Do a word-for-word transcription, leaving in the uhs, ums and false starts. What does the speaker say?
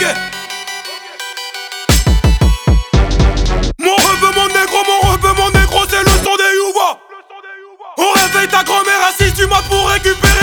Ok. Mon rebeu, mon négro, mon rebeu, mon négro, c'est le son des Youva. On réveille ta grand-mère à six du mat pour récupérer